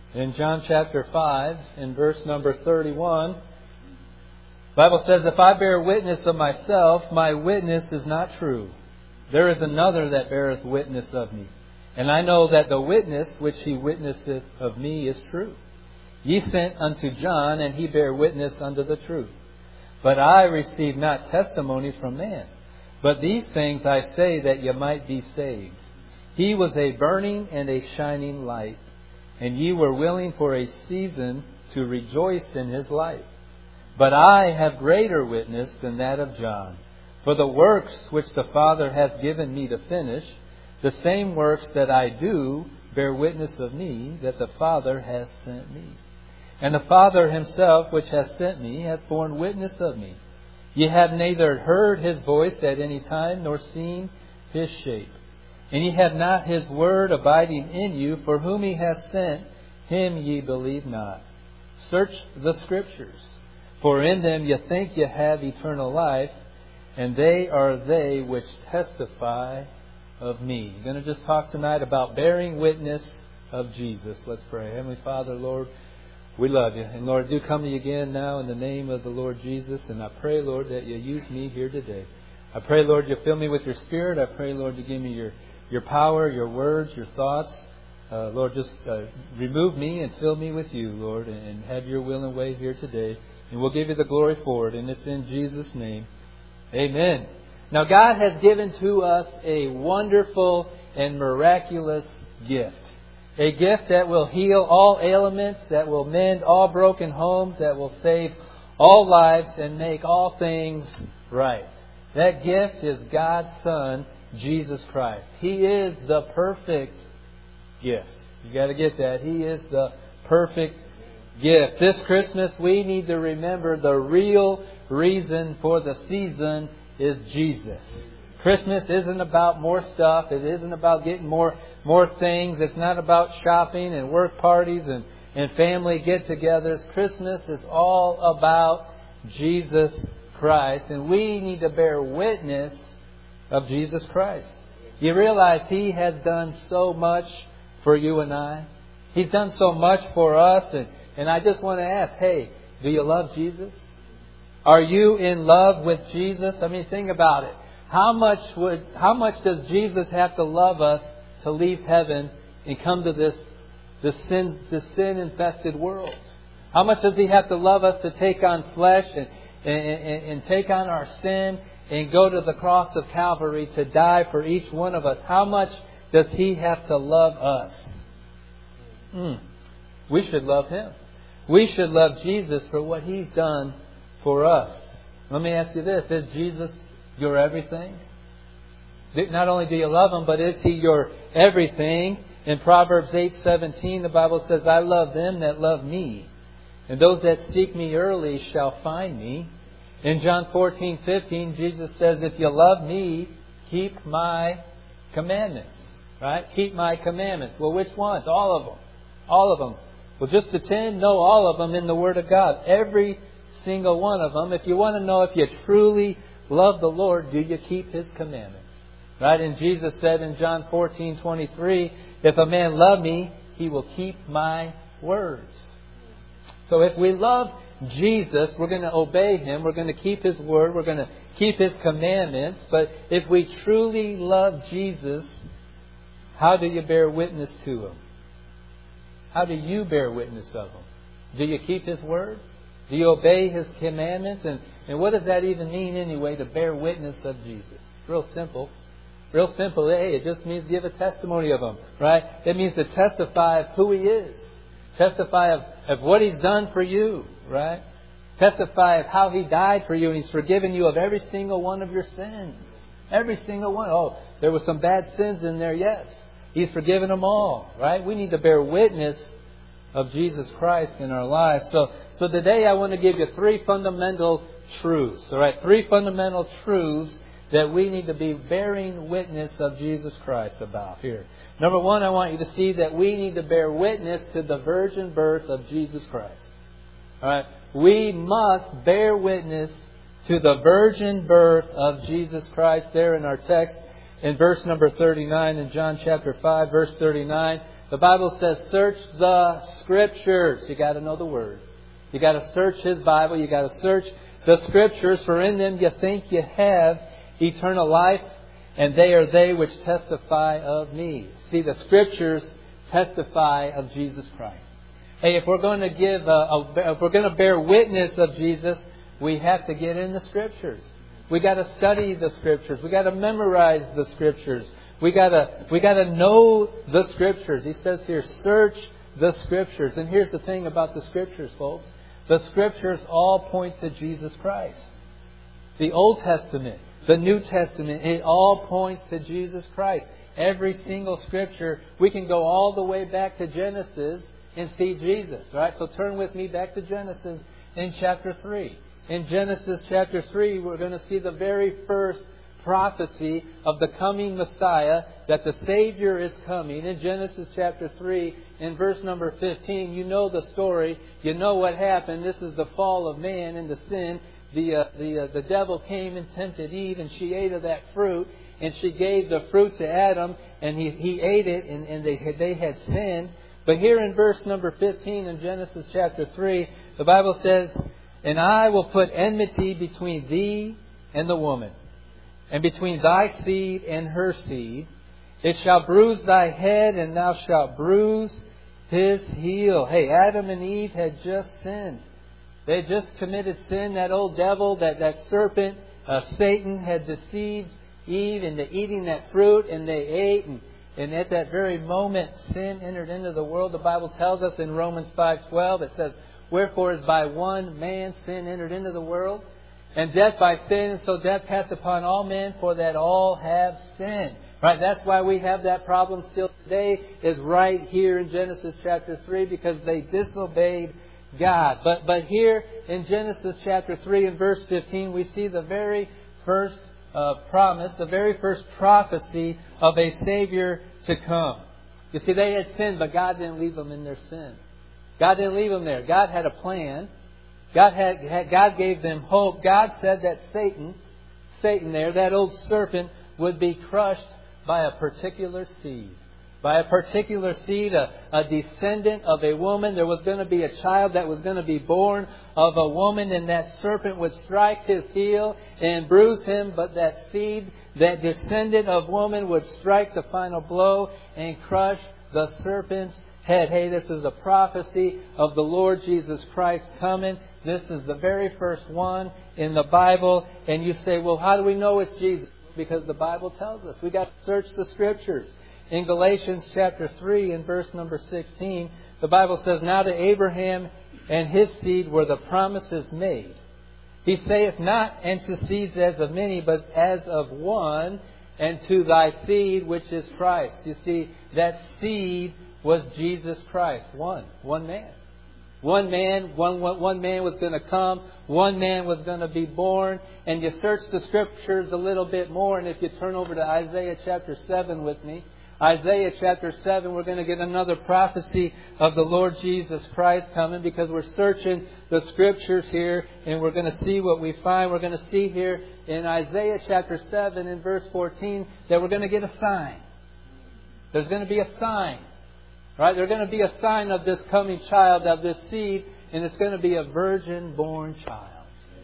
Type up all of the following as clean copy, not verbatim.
In John chapter 5, in verse number 31, the Bible says, "If I bear witness of myself, my witness is not true. There is another that beareth witness of me. And I know that the witness which he witnesseth of me is true. Ye sent unto John, and he bare witness unto the truth. But I receive not testimony from man. But these things I say that ye might be saved. He was a burning and a shining light, and ye were willing for a season to rejoice in his light. But I have greater witness than that of John. For the works which the Father hath given me to finish, the same works that I do bear witness of me, that the Father hath sent me. And the Father himself which hath sent me hath borne witness of me. Ye have neither heard his voice at any time, nor seen his shape. And ye have not his word abiding in you, for whom he hath sent, him ye believe not. Search the Scriptures, for in them ye think ye have eternal life, and they are they which testify of me." I'm going to just talk tonight about bearing witness of Jesus. Let's pray. Heavenly Father, Lord, we love you. And Lord, do come to you again now in the name of the Lord Jesus. And I pray, Lord, that you use me here today. I pray, Lord, you fill me with your Spirit. I pray, Lord, you give me your power, your words, your thoughts. Lord, just remove me and fill me with you, Lord, and have your will and way here today. And we'll give you the glory for it. And it's in Jesus' name. Amen. Now, God has given to us a wonderful and miraculous gift. A gift that will heal all ailments, that will mend all broken homes, that will save all lives and make all things right. That gift is God's Son, Jesus Christ. He is the perfect gift. You got to get that. He is the perfect gift. This Christmas, we need to remember the real reason for the season is Jesus. Christmas isn't about more stuff. It isn't about getting more things. It's not about shopping and work parties and family get-togethers. Christmas is all about Jesus Christ. And we need to bear witness of Jesus Christ. You realize He has done so much for you and I. He's done so much for us. And I just want to ask, hey, do you love Jesus? Are you in love with Jesus? I mean, think about it. How much does Jesus have to love us to leave heaven and come to this sin-infested world? How much does He have to love us to take on flesh and take on our sin and go to the cross of Calvary to die for each one of us? How much does He have to love us? We should love Him. We should love Jesus for what He's done for us. Let me ask you this. Is Jesus your everything? Not only do you love Him, but is He your everything? In Proverbs 8:17, the Bible says, "I love them that love me, and those that seek me early shall find me." In John 14:15, Jesus says, "If you love me, keep my commandments." Right? Keep my commandments. Well, which ones? All of them. All of them. Well, just the 10? No, all of them in the Word of God. Every single one of them. If you want to know if you truly love the Lord, do you keep His commandments? Right? And Jesus said in John 14:23, "If a man love me, he will keep my words." So if we love Jesus, we're going to obey Him. We're going to keep His word. We're going to keep His commandments. But if we truly love Jesus, how do you bear witness to Him? How do you bear witness of Him? Do you keep His word? Do you obey His commandments? And what does that even mean anyway, to bear witness of Jesus? Real simple. Real simple. Hey, it just means give a testimony of Him, right? It means to testify of who He is. Testify of what He's done for you, right? Testify of how He died for you and He's forgiven you of every single one of your sins. Every single one. Oh, there were some bad sins in there, yes. He's forgiven them all, right? We need to bear witness of Jesus Christ in our lives. So today I want to give you 3 fundamental truths. All right, 3 fundamental truths that we need to be bearing witness of Jesus Christ about here. Number 1, I want you to see that we need to bear witness to the virgin birth of Jesus Christ. All right, we must bear witness to the virgin birth of Jesus Christ. There in our text, in verse number 39, in John chapter 5, verse 39, The Bible says, search the Scriptures. You got to know the Word. You got to search His Bible. You got to search the Scriptures, for in them you think you have eternal life, and they are they which testify of me. See, the Scriptures testify of Jesus Christ. Hey, if we're going to if we're going to bear witness of Jesus, we have to get in the Scriptures. We got to study the Scriptures. We got to memorize the Scriptures. We got to know the Scriptures. He says here, search the Scriptures. And here's the thing about the Scriptures, folks. The Scriptures all point to Jesus Christ. The Old Testament, the New Testament, it all points to Jesus Christ. Every single Scripture, we can go all the way back to Genesis and see Jesus. Right? So turn with me back to Genesis in chapter 3. In Genesis chapter 3, we're going to see the very first prophecy of the coming Messiah, that the Savior is coming. In Genesis chapter 3, in verse number 15, you know the story. You know what happened. This is the fall of man into sin. The devil came and tempted Eve, and she ate of that fruit. And she gave the fruit to Adam, and he ate it, and they had sinned. But here in verse number 15 in Genesis chapter 3, the Bible says, and I will put enmity between thee and the woman, and between thy seed and her seed. It shall bruise thy head, and thou shalt bruise his heel. Hey, Adam and Eve had just sinned. They had just committed sin. That old devil, that serpent, Satan, had deceived Eve into eating that fruit, and they ate. And at that very moment, sin entered into the world. The Bible tells us in Romans 5:12, it says, wherefore is by one man sin entered into the world, and death by sin, and so death passed upon all men, for that all have sinned. Right? That's why we have that problem still today, is right here in Genesis chapter 3, because they disobeyed God. But here in Genesis chapter 3 and verse 15, we see the very first promise, the very first prophecy of a Savior to come. You see, they had sinned, but God didn't leave them in their sin. God didn't leave them there. God had a plan. God gave them hope. God said that Satan there, that old serpent, would be crushed by a particular seed. By a particular seed, a descendant of a woman. There was going to be a child that was going to be born of a woman, and that serpent would strike his heel and bruise him. But that seed, that descendant of woman, would strike the final blow and crush the serpent's head. Hey, this is a prophecy of the Lord Jesus Christ coming. This is the very first one in the Bible. And you say, well, how do we know it's Jesus? Because the Bible tells us. We got to search the Scriptures. In Galatians chapter 3 and verse number 16, the Bible says, now to Abraham and his seed were the promises made. He saith not, and to seeds as of many, but as of one, and to thy seed, which is Christ. You see, that seed was Jesus Christ. One man. One man was going to come. One man was going to be born. And you search the Scriptures a little bit more, and if you turn over to Isaiah chapter 7 with me, Isaiah chapter 7, we're going to get another prophecy of the Lord Jesus Christ coming, because we're searching the Scriptures here, and we're going to see what we find. We're going to see here in Isaiah chapter 7 and verse 14 that we're going to get a sign. There's going to be a sign. Right? There's going to be a sign of this coming child, of this seed, and it's going to be a virgin-born child.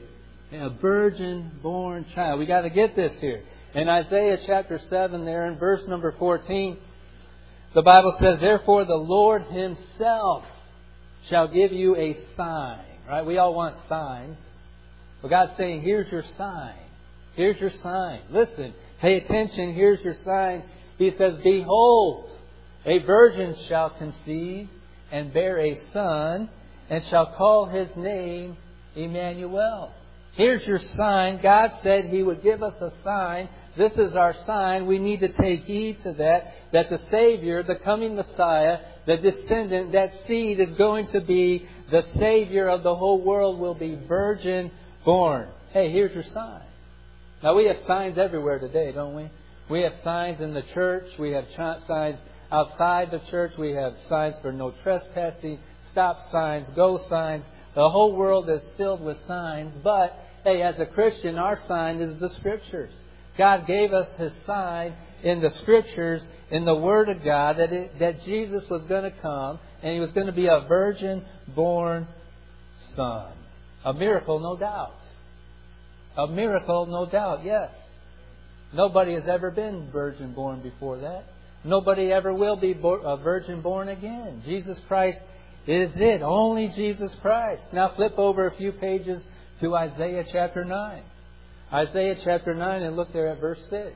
A virgin-born child. We got to get this here. In Isaiah chapter 7 there, in verse number 14, the Bible says, therefore the Lord Himself shall give you a sign. Right? We all want signs. But God's saying, here's your sign. Here's your sign. Listen, pay attention. Here's your sign. He says, behold, a virgin shall conceive and bear a son, and shall call his name Emmanuel. Here's your sign. God said He would give us a sign. This is our sign. We need to take heed to that the Savior, the coming Messiah, the descendant, that seed is going to be the Savior of the whole world, will be virgin born. Hey, here's your sign. Now, we have signs everywhere today, don't we? We have signs in the church. We have signs outside the church. We have signs for no trespassing, stop signs, go signs. The whole world is filled with signs. But, hey, as a Christian, our sign is the Scriptures. God gave us His sign in the Scriptures, in the Word of God, that Jesus was going to come and He was going to be a virgin-born Son. A miracle, no doubt. A miracle, no doubt, yes. Nobody has ever been virgin-born before that. Nobody ever will be a virgin-born again. Jesus Christ is it. Only Jesus Christ. Now flip over a few pages to Isaiah chapter 9. Isaiah chapter 9, and look there at verse 6.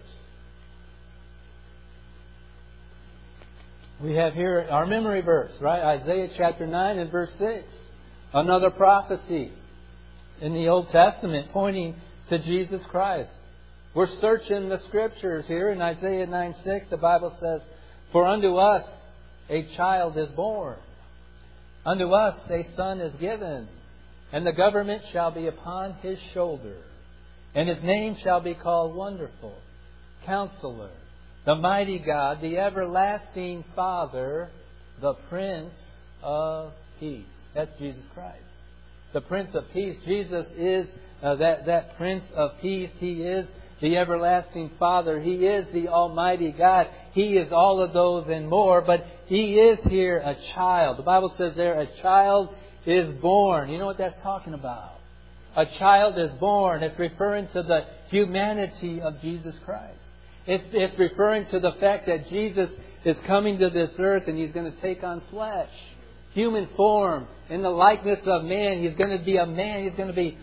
We have here our memory verse, right? Isaiah chapter 9 and verse 6. Another prophecy in the Old Testament pointing to Jesus Christ. We're searching the Scriptures here. In Isaiah 9:6, the Bible says, "For unto us a child is born. Unto us a son is given. And the government shall be upon His shoulder. And His name shall be called Wonderful, Counselor, the Mighty God, the Everlasting Father, the Prince of Peace." That's Jesus Christ. The Prince of Peace. Jesus is that Prince of Peace. He is the Everlasting Father. He is the Almighty God. He is all of those and more. But He is here a child. The Bible says there, a child is born. You know what that's talking about? A child is born. It's referring to the humanity of Jesus Christ. It's referring to the fact that Jesus is coming to this earth and He's going to take on flesh. Human form, in the likeness of man. He's going to be a man. He's going to be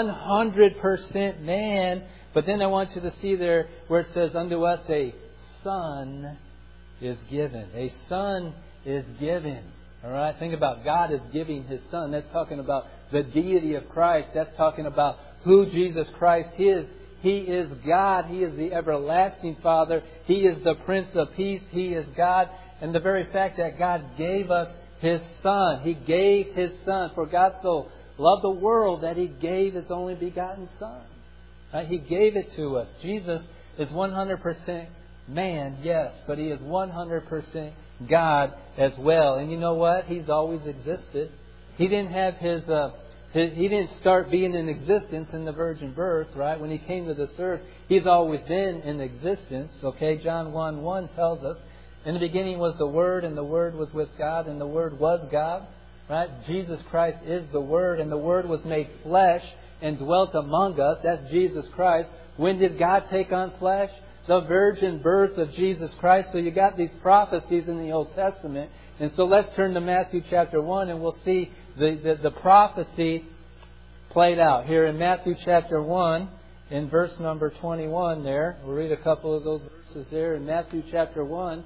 100% man. But then I want you to see there where it says, "Unto us a son is given." A son is given. All right? Think about God is giving His Son. That's talking about the deity of Christ. That's talking about who Jesus Christ is. He is God. He is the everlasting Father. He is the Prince of Peace. He is God. And the very fact that God gave us His Son. He gave His Son. For God so loved the world that He gave His only begotten Son. Right? He gave it to us. Jesus is 100% man, yes, but He is 100% God as well. And you know what? He's always existed. He didn't have He didn't start being in existence in the virgin birth, right? When He came to this earth, He's always been in existence. Okay, John 1:1 tells us, "In the beginning was the Word, and the Word was with God, and the Word was God." Right? Jesus Christ is the Word, and the Word was made flesh and dwelt among us. That's Jesus Christ. When did God take on flesh? The virgin birth of Jesus Christ. So you got these prophecies in the Old Testament. And so let's turn to Matthew chapter 1 and we'll see the prophecy played out. Here in Matthew chapter 1, in verse number 21 there. We'll read a couple of those verses there in Matthew chapter 1.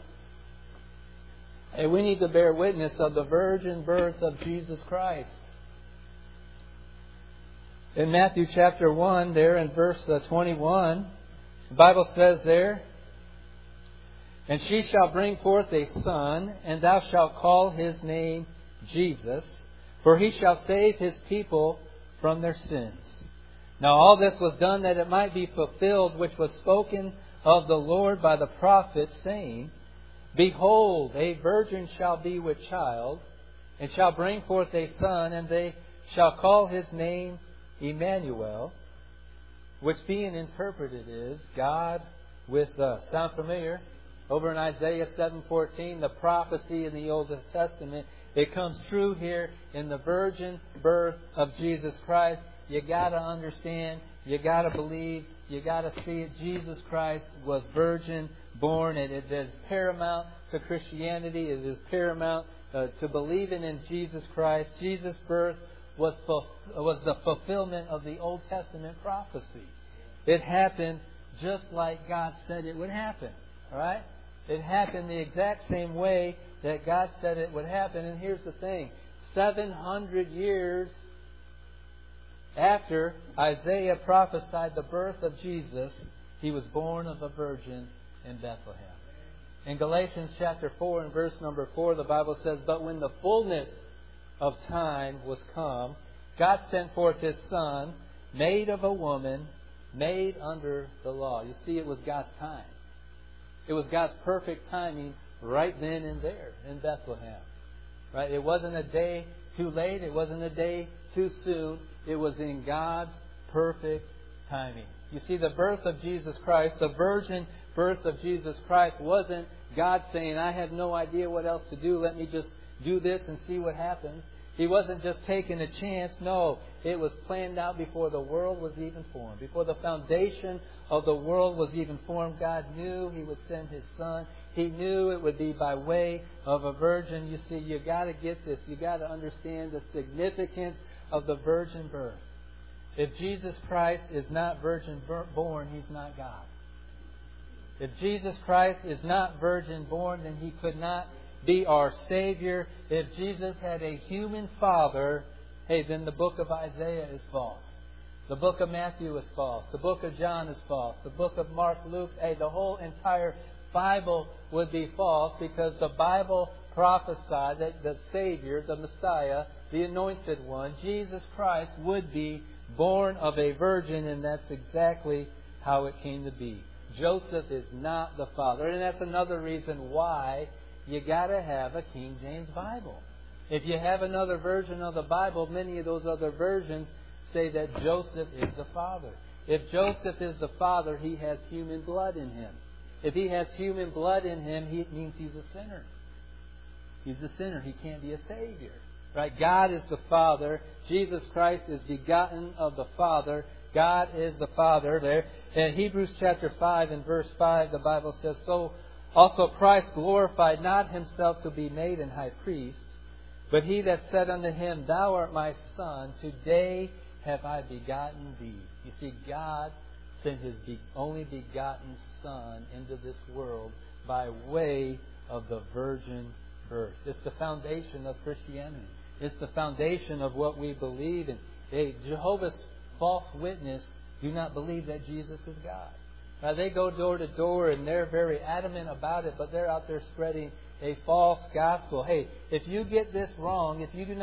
And we need to bear witness of the virgin birth of Jesus Christ. In Matthew chapter 1, there in verse 21, the Bible says there, "And she shall bring forth a son, and thou shalt call his name Jesus, for he shall save his people from their sins. Now all this was done that it might be fulfilled, which was spoken of the Lord by the prophet, saying, Behold, a virgin shall be with child, and shall bring forth a son, and they shall call his name Emmanuel," which being interpreted is God with us. Sound familiar? Over in Isaiah 7:14, the prophecy in the Old Testament, it comes true here in the virgin birth of Jesus Christ. You got to understand, you got to believe, you got to see it. Jesus Christ was virgin born, and it is paramount to Christianity. It is paramount to believing in Jesus Christ. Jesus' birth was the fulfillment of the Old Testament prophecy. It happened just like God said it would happen. All right? It happened the exact same way that God said it would happen. And here's the thing. 700 years after Isaiah prophesied the birth of Jesus, He was born of a virgin in Bethlehem. In Galatians chapter 4 and verse number 4, the Bible says, "But when the fullness of time was come, God sent forth His Son, made of a woman, made under the law." You see, it was God's time. It was God's perfect timing right then and there in Bethlehem. Right? It wasn't a day too late. It wasn't a day too soon. It was in God's perfect timing. You see, the birth of Jesus Christ, the virgin birth of Jesus Christ wasn't God saying, I have no idea what else to do. Let me just do this and see what happens. He wasn't just taking a chance. No, it was planned out before the world was even formed. Before the foundation of the world was even formed, God knew He would send His Son. He knew it would be by way of a virgin. You see, you got to get this. You got to understand the significance of the virgin birth. If Jesus Christ is not virgin born, He's not God. If Jesus Christ is not virgin born, then He could not be our Savior. If Jesus had a human father, then the book of Isaiah is false. The book of Matthew is false. The book of John is false. The book of Mark, Luke, the whole entire Bible would be false, because the Bible prophesied that the Savior, the Messiah, the Anointed One, Jesus Christ, would be born of a virgin, and that's exactly how it came to be. Joseph is not the father, and that's another reason why you got to have a King James Bible. If you have another version of the Bible, many of those other versions say that Joseph is the father. If Joseph is the father, he has human blood in him. If he has human blood in him, it means he's a sinner. He's a sinner. He can't be a Savior. Right? God is the Father. Jesus Christ is begotten of the Father. God is the Father there. In Hebrews chapter 5 and verse 5, the Bible says, So also Christ glorified not Himself to be made an high priest, but He that said unto Him, Thou art my Son, today have I begotten Thee. You see, God sent His only begotten Son into this world by way of the virgin birth. It's the foundation of Christianity. It's the foundation of what we believe in. Jehovah's false witness do not believe that Jesus is God. Now, they go door to door and they're very adamant about it, but they're out there spreading a false gospel. Hey, if you get this wrong, if you do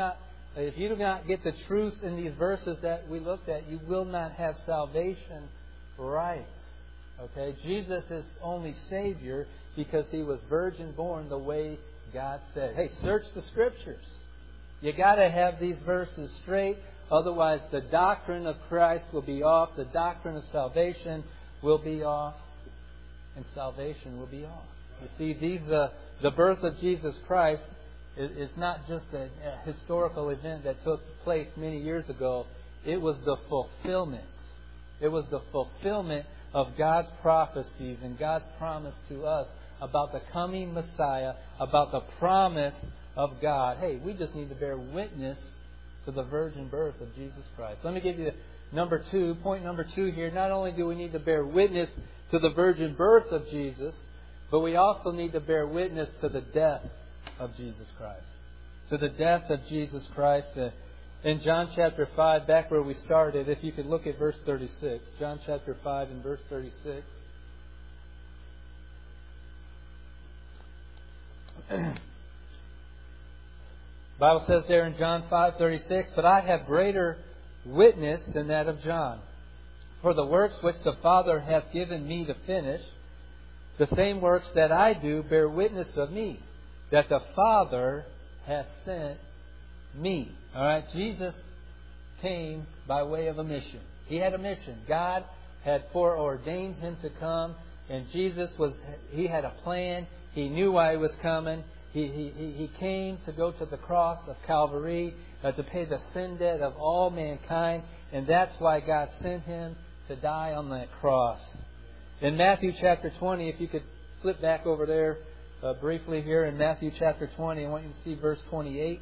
not get the truth in these verses that we looked at, you will not have salvation right. Okay? Jesus is only Savior because He was virgin born the way God said. Hey, search the Scriptures. You got to have these verses straight. Otherwise, the doctrine of Christ will be off. The doctrine of salvation will be off. And salvation will be off. You see, the birth of Jesus Christ is not just a historical event that took place many years ago. It was the fulfillment. It was the fulfillment of God's prophecies and God's promise to us about the coming Messiah, about the promise of God. Hey, we just need to bear witness to the virgin birth of Jesus Christ. Let me give you point number two here. Not only do we need to bear witness to the virgin birth of Jesus, but we also need to bear witness to the death of Jesus Christ. To the death of Jesus Christ. In John chapter 5, back where we started, if you could look at verse 36. John chapter 5 and verse 36. The Bible says there in John 5:36, But I have greater witness than that of John. For the works which the Father hath given me to finish, the same works that I do bear witness of me, that the Father hath sent me. All right, Jesus came by way of a mission. He had a mission. God had foreordained Him to come, and He had a plan. He knew why He was coming. He came to go to the cross of Calvary to pay the sin debt of all mankind, and that's why God sent Him to die on that cross. In Matthew chapter 20, if you could flip back over there briefly here in Matthew chapter 20, I want you to see verse 28.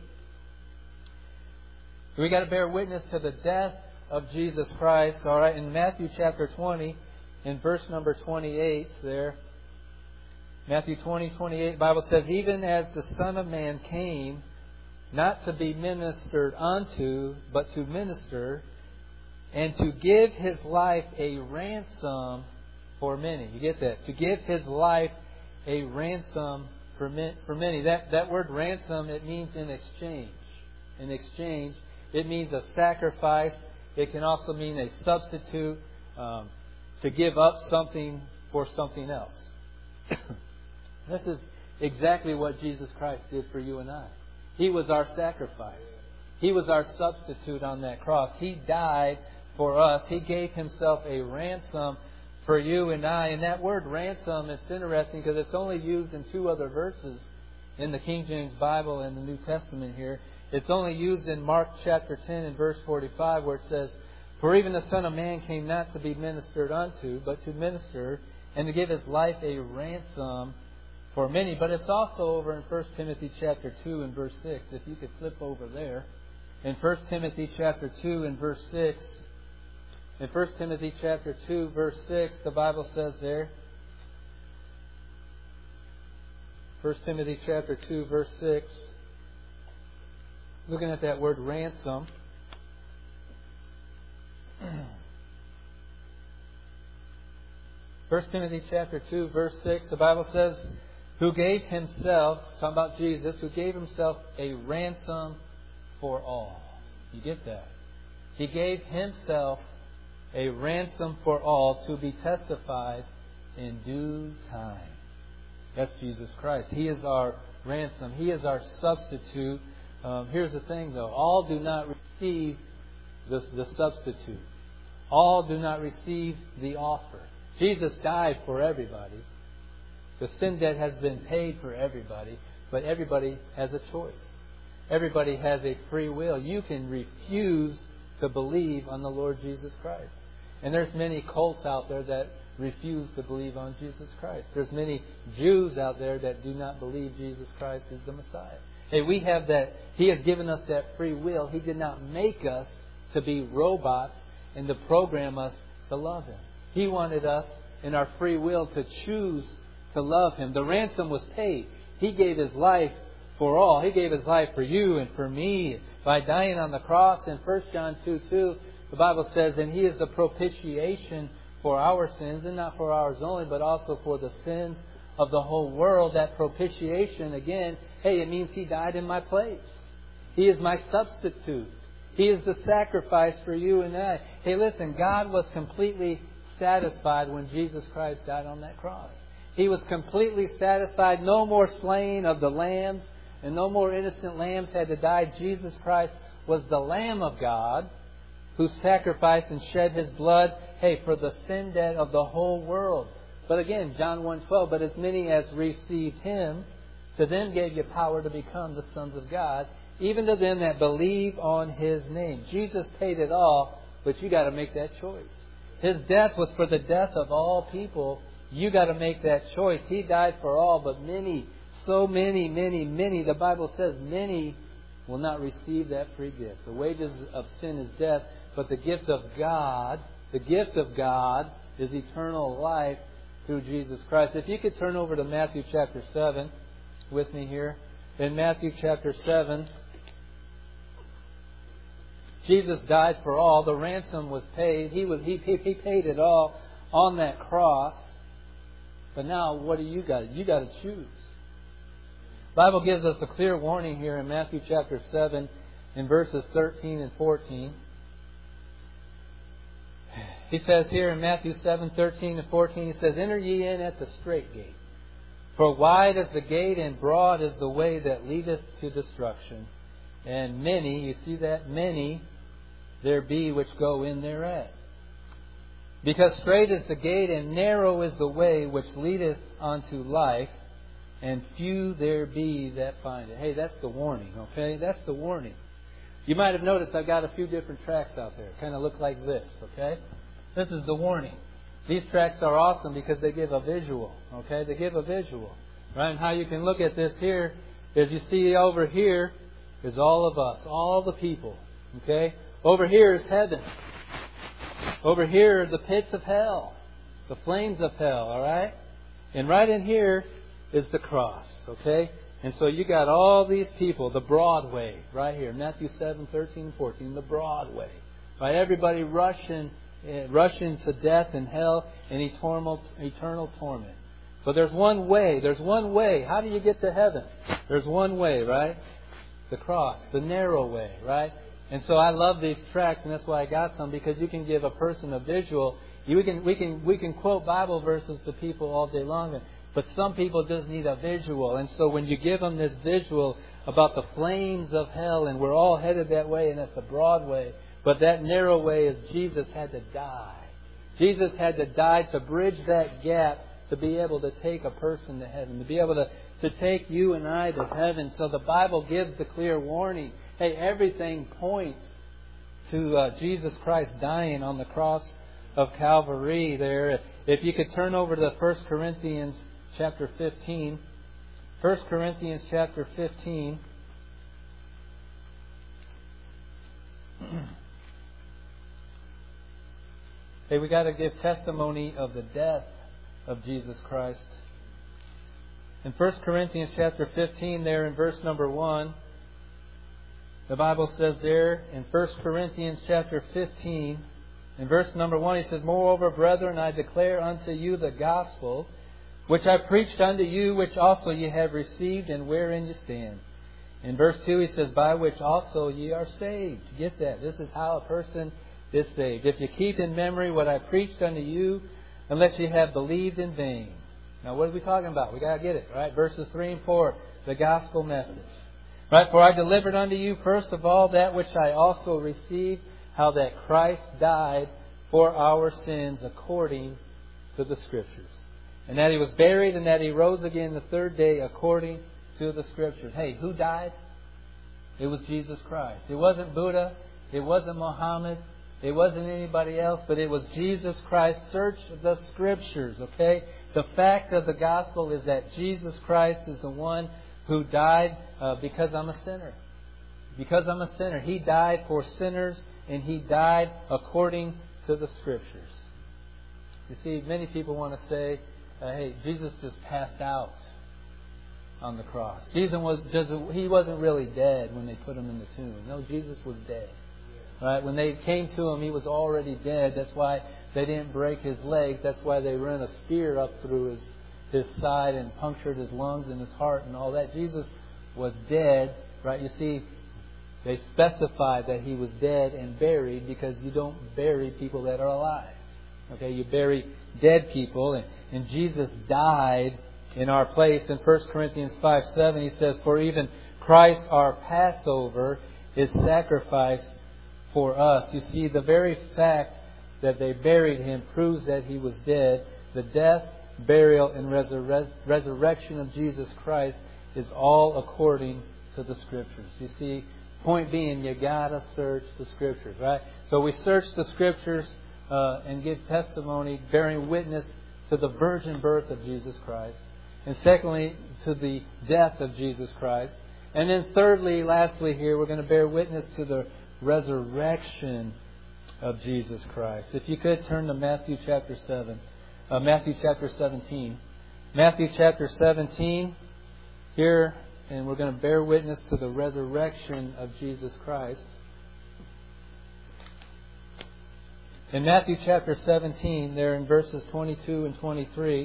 We got to bear witness to the death of Jesus Christ. All right, in Matthew chapter 20, in verse number 28 there, Matthew 20:28, the Bible says, Even as the Son of Man came, not to be ministered unto, but to minister, and to give His life a ransom for many. You get that? To give His life a ransom for many. That word ransom, it means in exchange. In exchange. It means a sacrifice. It can also mean a substitute, to give up something for something else. This is exactly what Jesus Christ did for you and I. He was our sacrifice. He was our substitute on that cross. He died for us. He gave Himself a ransom for you and I. And that word ransom, it's interesting because it's only used in 2 other verses in the King James Bible and the New Testament here. It's only used in Mark chapter 10 and verse 45 where it says, "For even the Son of Man came not to be ministered unto, but to minister and to give His life a ransom for many." But it's also over in 1 Timothy chapter 2 and verse 6. If you could flip over there. In 1 Timothy chapter 2 and verse 6. In 1 Timothy chapter 2 verse 6, the Bible says there. 1 Timothy chapter 2 verse 6. Looking at that word ransom. 1 Timothy chapter 2 verse 6, the Bible says, "Who gave Himself," talking about Jesus, "who gave Himself a ransom for all." You get that? He gave Himself a ransom for all to be testified in due time. That's Jesus Christ. He is our ransom. He is our substitute. Here's the thing though. All do not receive the substitute. All do not receive the offer. Jesus died for everybody. The sin debt has been paid for everybody. But everybody has a choice. Everybody has a free will. You can refuse to believe on the Lord Jesus Christ. And there's many cults out there that refuse to believe on Jesus Christ. There's many Jews out there that do not believe Jesus Christ is the Messiah. Hey, we have that. He has given us that free will. He did not make us to be robots and to program us to love Him. He wanted us in our free will to choose to love Him. The ransom was paid. He gave His life for all. He gave His life for you and for me by dying on the cross. In 1 John 2:2, the Bible says, "And He is the propitiation for our sins," and not for ours only, but also for the sins of the whole world. That propitiation, again, hey, it means He died in my place. He is my substitute. He is the sacrifice for you and I. Hey, listen, God was completely satisfied when Jesus Christ died on that cross. He was completely satisfied. No more slaying of the lambs and no more innocent lambs had to die. Jesus Christ was the Lamb of God who sacrificed and shed His blood, hey, for the sin debt of the whole world. But again, John 1:12, "But as many as received Him, to them gave you power to become the sons of God, even to them that believe on His name." Jesus paid it all, but you got to make that choice. His death was for the death of all people. You got to make that choice. He died for all, but many, so many, the Bible says many will not receive that free gift. The wages of sin is death, but the gift of God is eternal life through Jesus Christ. If you could turn over to Matthew chapter 7 with me here. In Matthew chapter 7, Jesus died for all. The ransom was paid. He paid it all on that cross. But now, what do you got? You got to choose. The Bible gives us a clear warning here in Matthew chapter 7 in verses 13 and 14. He says here in Matthew 7:13 and 14, He says, "Enter ye in at the strait gate. For wide is the gate and broad is the way that leadeth to destruction. And many," you see that, "many there be which go in thereat. Because strait is the gate and narrow is the way which leadeth unto life, and few there be that find it." Hey, that's the warning, okay? That's the warning. You might have noticed I've got a few different tracks out there. Kind of look like this, okay? This is the warning. These tracks are awesome because they give a visual, okay? They give a visual, right? And how you can look at this here is you see over here is all of us, all the people, okay? Over here is heaven. Over here are the pits of hell, the flames of hell, all right? And right in here is the cross, okay? And so you got all these people, the broad way, right here, Matthew 7:13 and 14, the broad way. Right? Everybody rushing to death and hell and eternal torment. But there's one way. There's one way. How do you get to heaven? There's one way, right? The cross, the narrow way, right? And so I love these tracks, and that's why I got some, because you can give a person a visual. We can quote Bible verses to people all day long, but some people just need a visual. And so when you give them this visual about the flames of hell, and we're all headed that way, and that's the broad way, but that narrow way is Jesus had to die. Jesus had to die to bridge that gap to be able to take a person to heaven, to be able to take you and I to heaven. So the Bible gives the clear warning. Hey, everything points to Jesus Christ dying on the cross of Calvary there. If you could turn over to 1 Corinthians chapter 15. 1 Corinthians chapter 15. Hey, we got to give testimony of the death of Jesus Christ. In 1 Corinthians chapter 15, there in verse number 1, the Bible says there in 1 Corinthians chapter 15, in verse number 1, he says, Moreover, brethren, I declare unto you the gospel, which I preached unto you, which also ye have received, and wherein ye stand. In verse 2, he says, By which also ye are saved. Get that. This is how a person is saved. If you keep in memory what I preached unto you, unless you have believed in vain. Now, what are we talking about? We got to get it, right? Verses 3 and 4, the gospel message. Right? For I delivered unto you first of all that which I also received, how that Christ died for our sins according to the Scriptures. And that He was buried, and that He rose again the third day according to the Scriptures. Hey, who died? It was Jesus Christ. It wasn't Buddha. It wasn't Muhammad. It wasn't anybody else, but it was Jesus Christ. Search the Scriptures, okay? The fact of the gospel is that Jesus Christ is the one who died because I'm a sinner. Because I'm a sinner. He died for sinners, and He died according to the Scriptures. You see, many people want to say, hey, Jesus just passed out on the cross. He wasn't really dead when they put Him in the tomb. No, Jesus was dead. Right? When they came to Him, He was already dead. That's why they didn't break His legs. That's why they ran a spear up through his side and punctured His lungs and His heart and all that. Jesus was dead. Right? You see, they specified that He was dead and buried because you don't bury people that are alive. Okay, you bury dead people. And Jesus died in our place. In 1 Corinthians 5:7, he says, For even Christ our Passover is sacrificed for us. You see, the very fact that they buried Him proves that He was dead. The death, burial, and resurrection of Jesus Christ is all according to the Scriptures. You see, point being, you gotta search the Scriptures, right? So we search the Scriptures and give testimony, bearing witness to the virgin birth of Jesus Christ. And secondly, to the death of Jesus Christ. And then thirdly, lastly here, we're going to bear witness to the resurrection of Jesus Christ. If you could turn to Matthew chapter 17. Matthew chapter 17 here, and we're going to bear witness to the resurrection of Jesus Christ. In Matthew chapter 17, there in verses 22 and 23,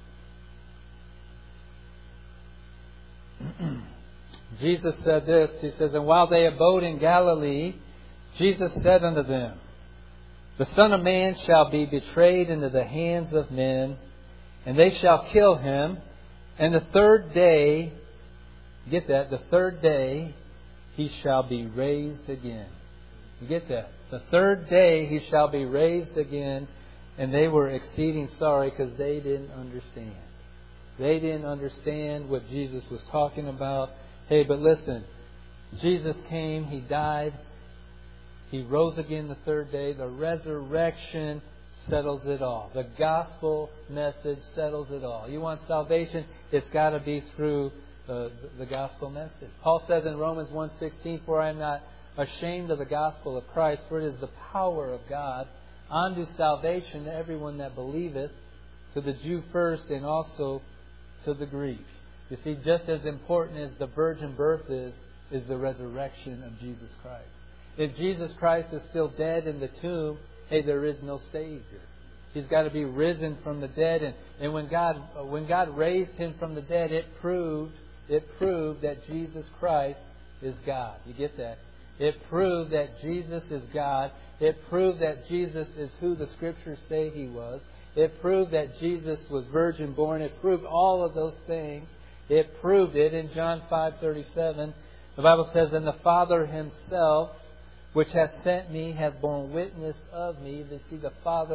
Jesus said this. He says, And while they abode in Galilee, Jesus said unto them, The Son of Man shall be betrayed into the hands of men, and they shall kill Him, and the third day, get that, the third day He shall be raised again. You get that? The third day He shall be raised again. And they were exceeding sorry because they didn't understand. They didn't understand what Jesus was talking about. Hey, but listen, Jesus came, He died, He rose again the third day. The resurrection settles it all. The gospel message settles it all. You want salvation? It's got to be through the gospel message. Paul says in Romans 1:16, For I am not ashamed of the gospel of Christ, for it is the power of God unto salvation to everyone that believeth, to the Jew first and also to the Greek. You see, just as important as the virgin birth is the resurrection of Jesus Christ. If Jesus Christ is still dead in the tomb, hey, there is no Savior. He's got to be risen from the dead. And when God raised Him from the dead, it proved that Jesus Christ is God. You get that? It proved that Jesus is God. It proved that Jesus is who the Scriptures say He was. It proved that Jesus was virgin born. It proved all of those things. It proved it in John 5:37. The Bible says, And the Father Himself, which hath sent me, hath borne witness of me. You see, the Father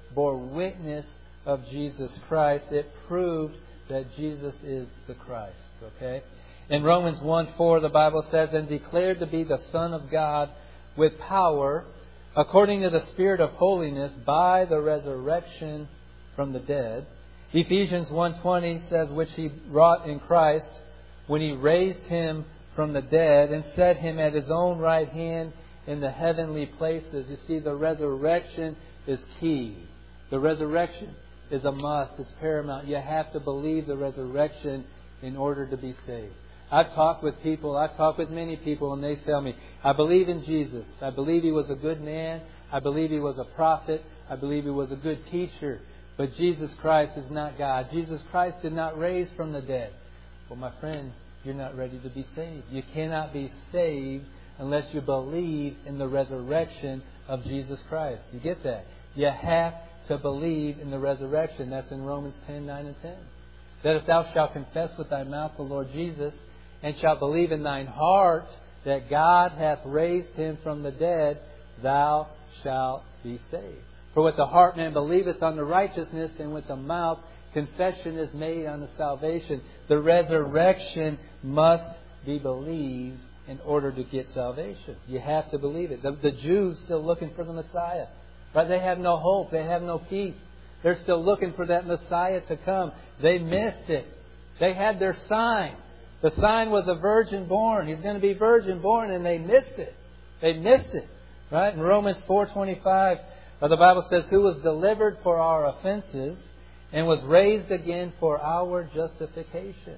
bore witness of Jesus Christ. It proved that Jesus is the Christ. Okay? In Romans 1:4, the Bible says, and declared to be the Son of God with power, according to the Spirit of holiness, by the resurrection from the dead. Ephesians 1:20 says, which He wrought in Christ, when He raised Him from the dead and set Him at His own right hand in the heavenly places. You see, the resurrection is key. The resurrection is a must. It's paramount. You have to believe the resurrection in order to be saved. I've talked with many people, and they tell me, I believe in Jesus. I believe He was a good man. I believe He was a prophet. I believe He was a good teacher. But Jesus Christ is not God. Jesus Christ did not raise from the dead. Well, my friend, you're not ready to be saved. You cannot be saved unless you believe in the resurrection of Jesus Christ. You get that? You have to believe in the resurrection. That's in Romans 10:9 and 10. That if thou shalt confess with thy mouth the Lord Jesus, and shalt believe in thine heart that God hath raised Him from the dead, thou shalt be saved. For with the heart man believeth unto righteousness, and with the mouth confession is made unto salvation. The resurrection must be believed in order to get salvation. You have to believe it. The Jews still looking for the Messiah. Right? They have no hope. They have no peace. They're still looking for that Messiah to come. They missed it. They had their sign. The sign was a virgin born. He's going to be virgin born, and they missed it. They missed it. Right? In Romans 4:25, the Bible says, who was delivered for our offenses and was raised again for our justification.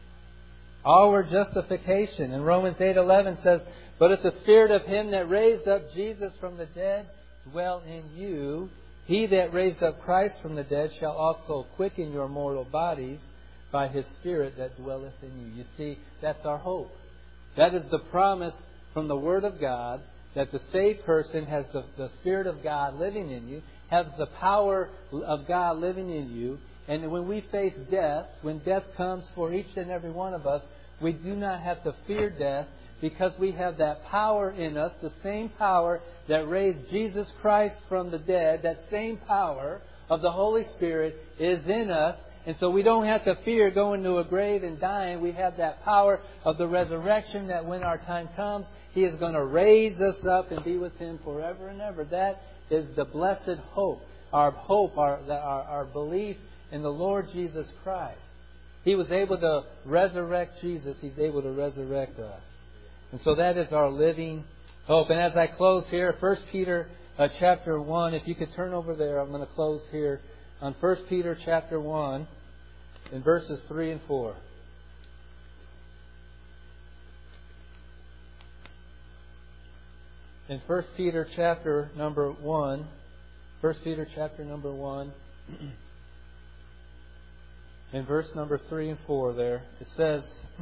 Our justification. And Romans 8:11 says, but if the Spirit of Him that raised up Jesus from the dead dwell in you, He that raised up Christ from the dead shall also quicken your mortal bodies by His Spirit that dwelleth in you. You see, that's our hope. That is the promise from the Word of God, that the saved person has the Spirit of God living in you, has the power of God living in you. And when we face death, when death comes for each and every one of us, we do not have to fear death, because we have that power in us, the same power that raised Jesus Christ from the dead. That same power of the Holy Spirit is in us. And so we don't have to fear going to a grave and dying. We have that power of the resurrection, that when our time comes, He is going to raise us up and be with Him forever and ever. That is the blessed hope. Our hope, our belief in the Lord Jesus Christ. He was able to resurrect Jesus. He's able to resurrect us. And so that is our living hope. And as I close here, 1 Peter chapter 1, if you could turn over there, I'm going to close here on 1 Peter chapter 1 in verses 3 and 4. In 1 Peter chapter number 1, 1 Peter chapter number 1, in verse number 3 and 4 there, it says,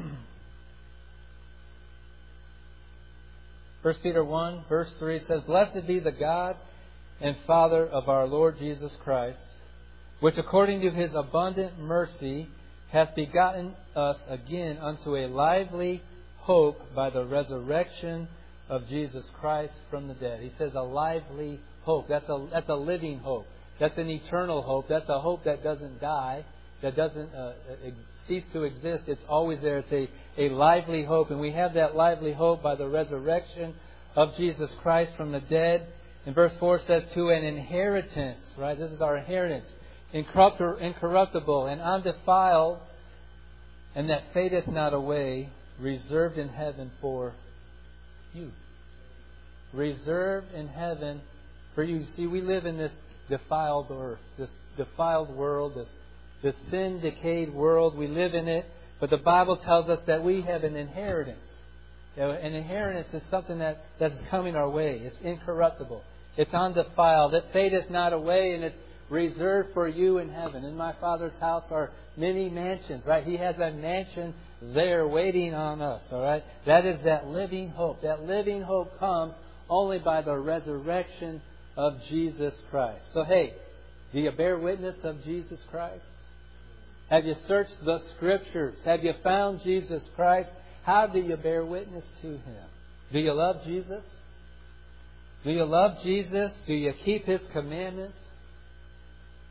1 Peter 1, verse 3 says, blessed be the God and Father of our Lord Jesus Christ, which according to His abundant mercy hath begotten us again unto a lively hope by the resurrection of Jesus Christ from the dead. He says a lively hope. That's a living hope. That's an eternal hope. That's a hope that doesn't die, that doesn't cease to exist. It's always there. It's a lively hope. And we have that lively hope by the resurrection of Jesus Christ from the dead. And verse 4 says, to an inheritance, right? This is our inheritance. Incorruptible and undefiled, and that fadeth not away, reserved in heaven for you. Reserved in heaven for you. See, we live in this defiled earth, this defiled world, this sin-decayed world. We live in it. But the Bible tells us that we have an inheritance. An inheritance is something that's coming our way. It's incorruptible. It's undefiled. It fadeth not away, and it's reserved for you in heaven. In my Father's house are many mansions, right? He has a mansion there waiting on us, all right? That is that living hope. That living hope comes only by the resurrection of Jesus Christ. So, hey, do you bear witness of Jesus Christ? Have you searched the Scriptures? Have you found Jesus Christ? How do you bear witness to Him? Do you love Jesus? Do you love Jesus? Do you keep His commandments?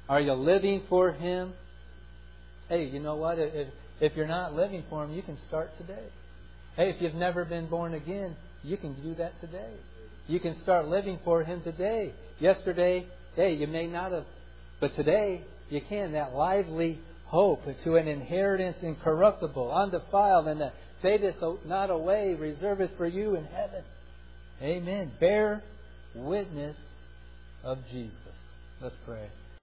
Are you living for Him? Hey, you know what? If you're not living for Him, you can start today. Hey, if you've never been born again, you can do that today. You can start living for Him today. Yesterday, hey, you may not have, but today you can. That lively hope to an inheritance incorruptible, undefiled, and that fadeth not away, reserveth for you in heaven. Amen. Bear witness of Jesus. Let's pray.